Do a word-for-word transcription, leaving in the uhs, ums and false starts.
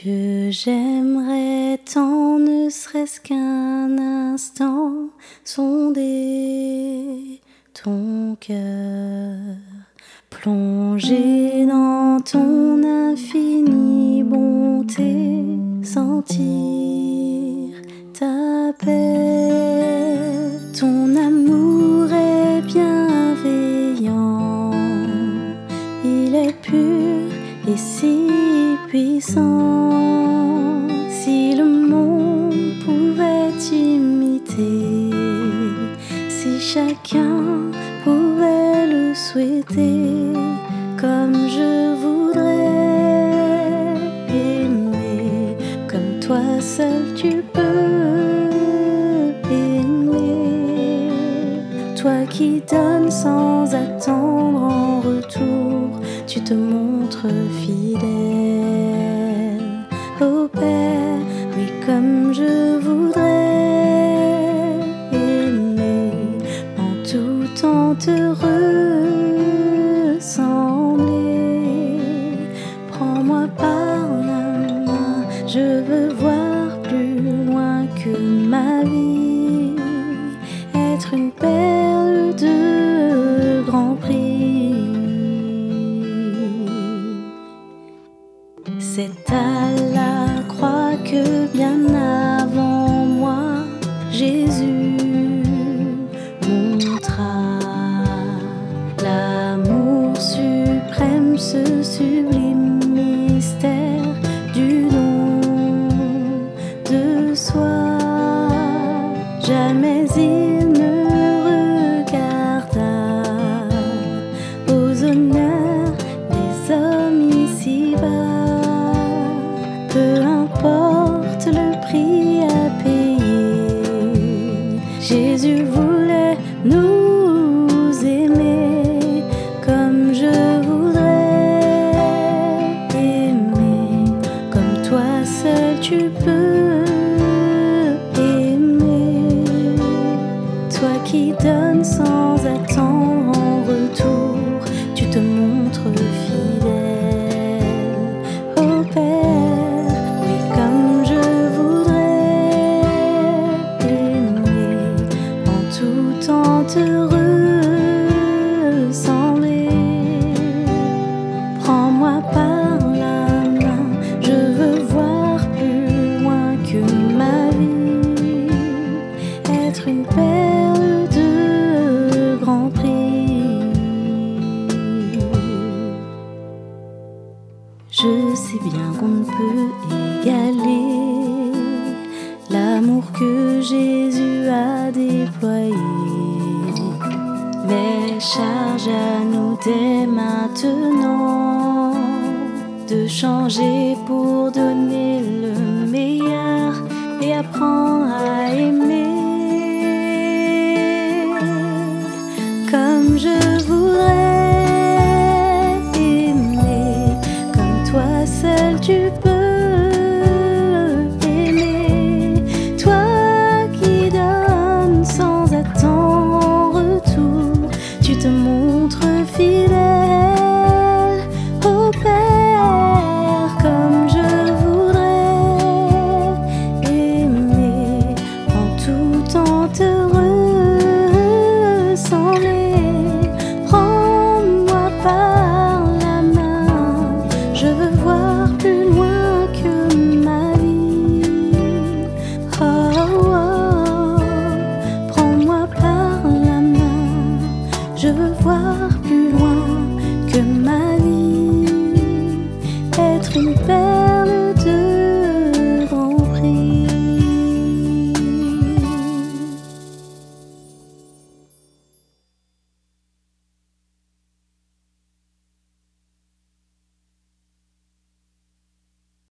que j'aimerais tant, ne serait-ce qu'un instant, sonder ton cœur, plonger dans ton infinie bonté, sentir ta paix. Ton amour est bienveillant, il est pur et si puissant. Si le monde pouvait imiter, si chacun pouvait le souhaiter, comme je voudrais aimer, comme toi seul tu peux aimer. Toi qui donnes sans attendre en retour, tu te montres fidèle. Ô Père, oui, comme je voudrais aimer, en tout temps te ressembler. Prends-moi par la main, je veux voir plus loin que ma vie, être une perle de grand prix. C'est à la croix que bien avant moi, Jésus montra l'amour suprême, ce sublime mystère du don de soi. Jamais il ne regarda aux honneurs des hommes ici-bas. Peu importe le prix à payer, Jésus voulait nous aimer comme je voudrais aimer, comme toi seul tu peux aimer. Toi qui donnes sans attendre en retour, tu te montres fidèle. Ô Père, comme je voudrais aimer, en tout temps te ressembler. Prends-moi par la main, je veux voir plus loin que ma vie, être une perle de grand prix. Je sais bien qu'on ne peut égaler l'amour que Jésus a déployé, mais charge à nous dès maintenant de changer pour donner le meilleur et apprendre à aimer comme je voudrais aimer, comme toi seul tu peux. Tu te montres fidèle, ô Père, comme je voudrais aimer, en tout temps te ressembler. Prends-moi par la main, je veux voir plus loin que ma vie. Oh, oh, prends-moi par la main, je veux